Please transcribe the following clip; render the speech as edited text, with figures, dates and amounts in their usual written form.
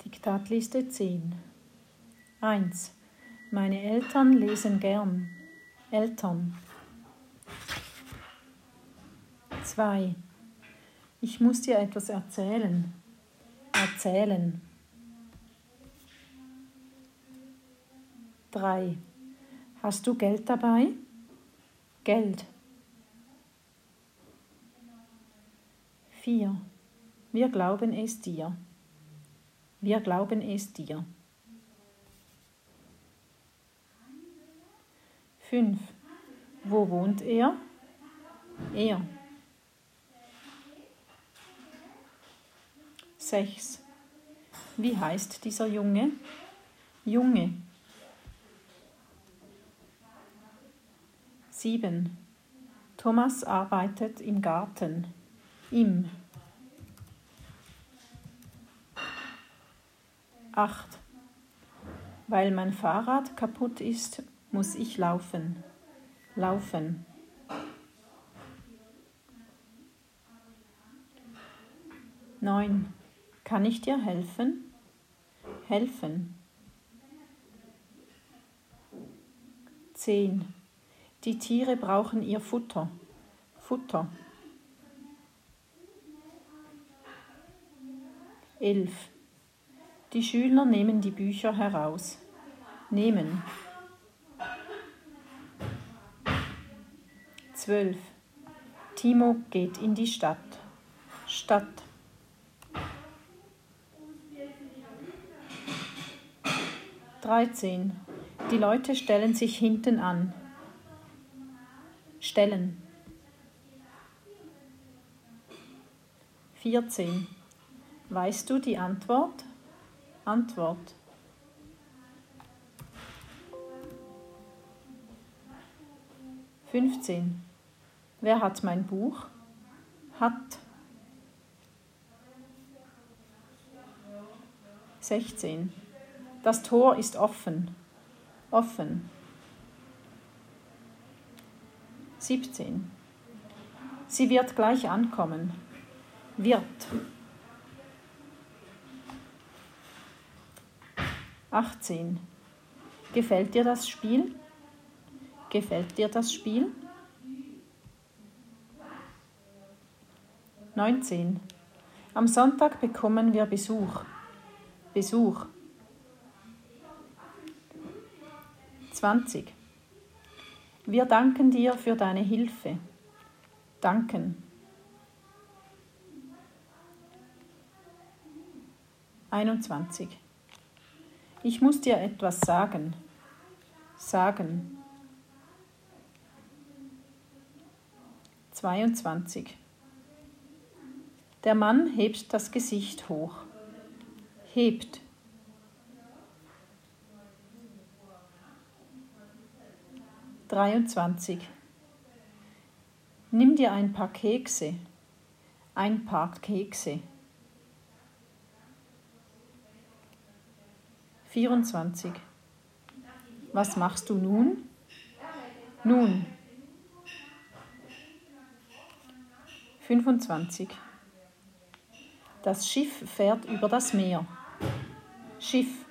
Diktatliste 10. 1. Meine Eltern lesen gern. Eltern. 2. Ich muss dir etwas erzählen. Erzählen. 3. Hast du Geld dabei? Geld. 4. Wir glauben es dir. Wir glauben es dir. 5. Wo wohnt er? Er. 6. Wie heißt dieser Junge? Junge. 7. Thomas arbeitet im Garten. Im. 8. Weil mein Fahrrad kaputt ist, muss ich laufen. Laufen. 9. Kann ich dir helfen? Helfen. 10. Die Tiere brauchen ihr Futter. Futter. 11. Die Schüler nehmen die Bücher heraus. Nehmen. 12. Timo geht in die Stadt. Stadt. 13. Die Leute stellen sich hinten an. Stellen. 14. Weißt du die Antwort? Antwort. 15. Wer hat mein Buch? Hat. 16. Das Tor ist offen. Offen. 17. Sie wird gleich ankommen. Wird. 18. Gefällt dir das Spiel? Gefällt dir das Spiel? 19. Am Sonntag bekommen wir Besuch. Besuch. 20. Wir danken dir für deine Hilfe. Danken. 21. Ich muss dir etwas sagen. Sagen. 22. Der Mann hebt das Gesicht hoch. Hebt. 23. Nimm dir ein paar Kekse. Ein paar Kekse. 24. Was machst du nun? Nun. 25. Das Schiff fährt über das Meer. Schiff.